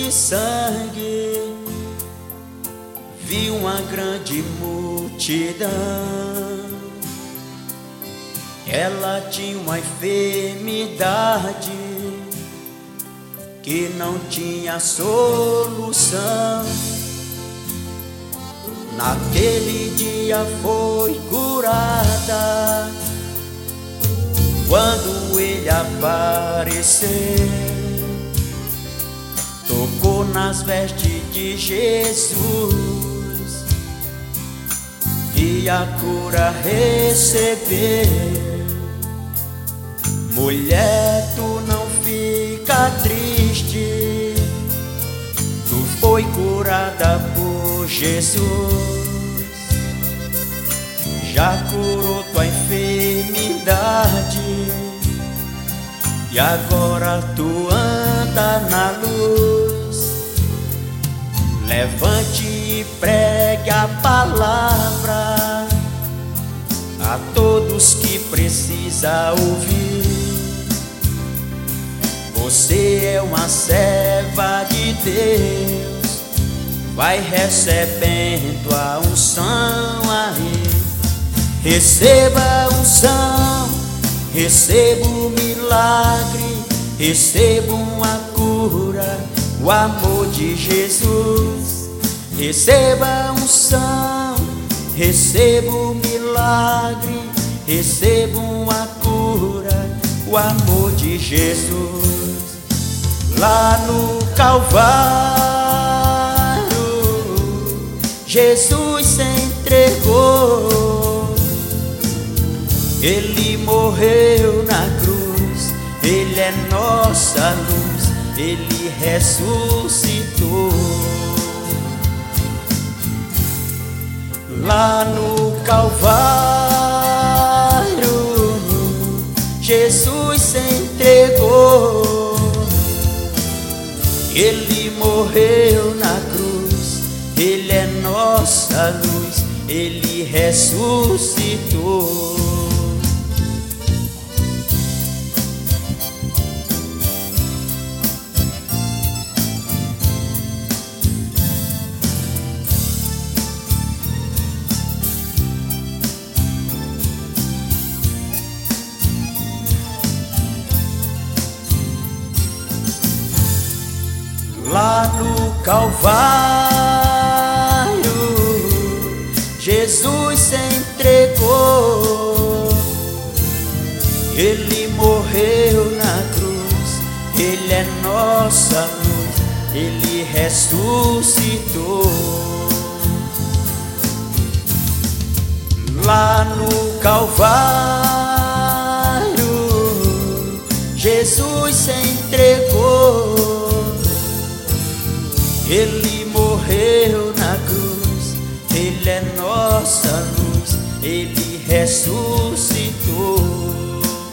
de sangue, vi uma grande multidão. Ela tinha uma enfermidade que não tinha solução. Naquele dia foi curada quando ele apareceu. Tocou nas vestes de Jesus e a cura recebeu. Mulher, tu não fica triste, tu foi curada por Jesus. Já curou tua enfermidade e agora tu anda na luz. Levante e pregue a palavra a todos que precisam ouvir. Você é uma serva de Deus, vai recebendo a unção aí. Receba a unção, receba o milagre, receba uma cura, o amor de Jesus. Receba a unção, receba o milagre, receba uma cura, o amor de Jesus. Lá no Calvário, Jesus se entregou. Ele morreu na cruz, Ele é nossa luz, Ele ressuscitou. Lá no Calvário, Jesus se entregou. Ele morreu na cruz, Ele é nossa luz, Ele ressuscitou. Lá no Calvário, Jesus se entregou. Ele morreu na cruz, Ele é nossa luz, Ele ressuscitou. Lá no Calvário, Jesus se entregou. Ele morreu na cruz, Ele é nossa luz, Ele ressuscitou.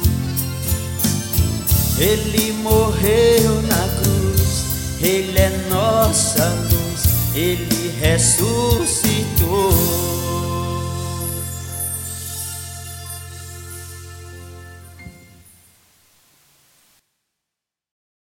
Ele morreu na cruz, Ele é nossa luz, Ele ressuscitou.